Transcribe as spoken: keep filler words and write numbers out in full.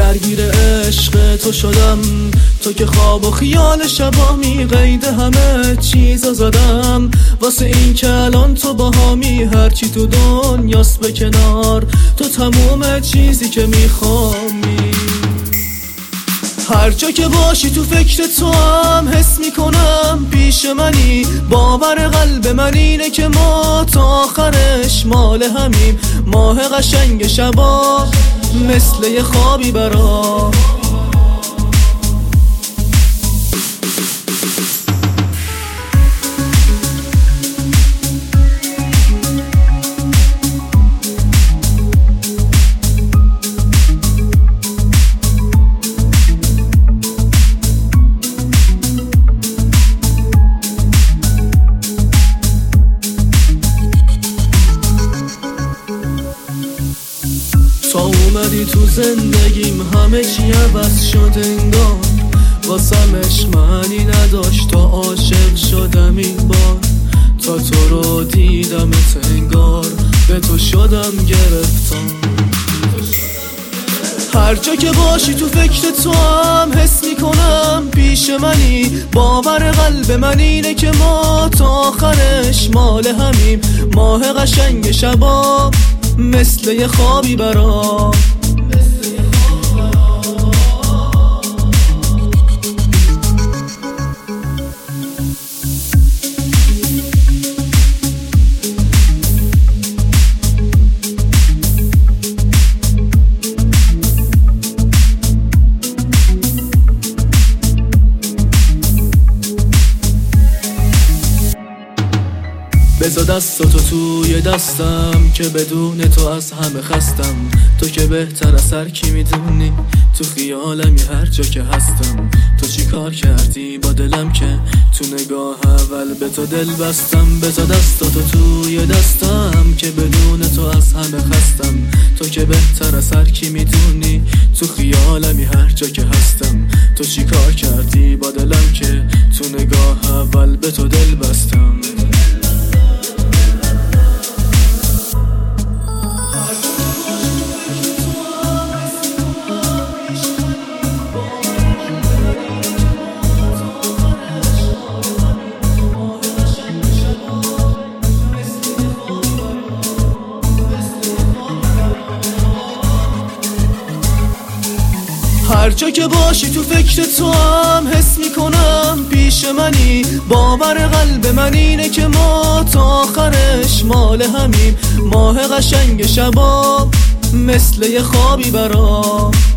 درگیر عشق تو شدم، تو که خواب و خیال شبا می قید همه چیزا زدم، واسه این که الان تو باهامی هرچی تو دنیاست به کنار، تو تموم چیزی که میخوامی. هر جا که باشی تو فکر تو هم حس میکنم پیش منی، باور قلب من اینه که ما تا آخرش مال همیم، ماه قشنگ شبا مثل یه خوابی برام. تا اومدی تو زندگیم همه چی عوض شد انگار، واسم عشق معنی نداشت تا عاشق شدم این بار، تا تو رو دیدم انگار به تو شدم گرفتار. هر جا که باشی تو فکر تو هم حس میکنم پیش منی، باور قلب من اینه که ما تا آخرش مال همیم، ماه قشنگ شبا مثل یه خوابی برام. بذار دستاتو توی دستم که بدون تو از همه خستم، تو که بهتر از هر کی میدونی تو خیالمی هر جا که هستم. تو چی کار کردی با دلم که تو نگاه اول به تو دل بستم. بذار دستاتو توی دستم که بدون تو از همه خستم، تو که بهتر از هر کی میدونی تو خیالمی هر جا که هستم. تو چی کار کردی با دلم که تو نگاه اول به تو دل بستم. هر جا که باشی تو فکر تو هم حس میکنم پیش منی، باور قلب من اینه که ما تا آخرش مال همیم، ماه قشنگ شبا مثل یه خوابی برام.